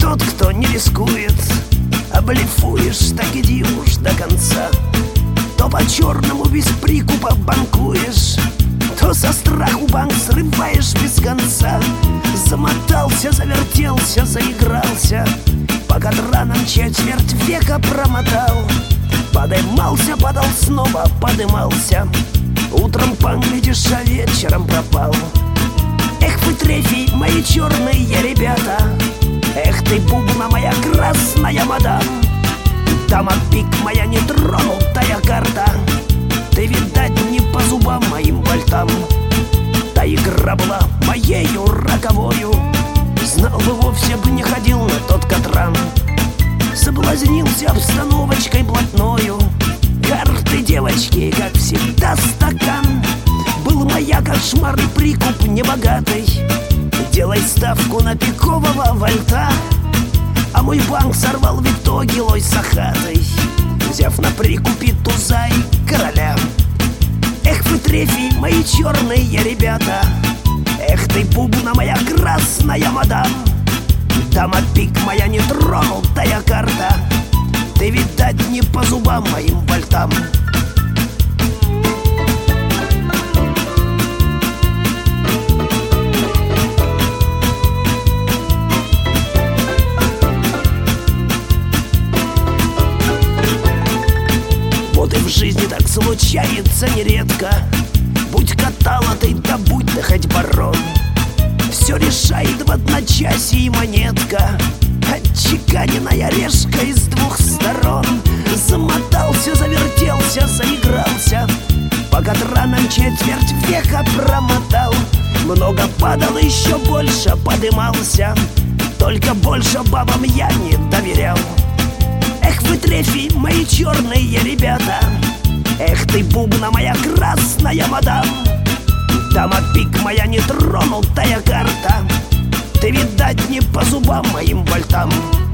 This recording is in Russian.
тот, кто не рискует, а блефуешь, так иди уж до конца. То по-черному без прикупа банкуешь, то со страху банк срываешь без конца. Замотался, завертелся, заигрался, по кадранам четверть века промотал. Подымался, падал снова, подымался. Утром поглядишь, а вечером пропал. Эх вы, трефи, мои черные ребята, эх ты, бубна моя красная мадам. Дама пик моя нетронутая карта, ты, видать, не по зубам моим вольтам. Та игра была моею роковою, знал бы, вовсе бы не ходил на тот катран. Соблазнился обстановочкой блатною, карты девочки, как всегда, стакан. Был моя кошмарный прикуп небогатый, делай ставку на пикового вольта. А мой банк сорвал в итоге лой сахатой, взяв на прикупе туза и короля. Эх вы, трефи, мои черные ребята, эх ты, бубна моя красная мадам. Дама пик моя нетронутая карта, ты, видать, не по зубам моим вольтам. Вот и в жизни так случается нередко. Будь каталотой, да будь ты хоть барон, все решает в одночасье и монетка, отчеканенная решка из двух сторон. Замотался, завертелся, заигрался, по кадранам четверть века промотал. Много падал, еще больше подымался, только больше бабам я не доверял. Эх вы, трефи, мои черные ребята, эх ты, бубна моя красная мадам. Дама пик моя нетронутая карта, ты, видать, не по зубам моим вольтам.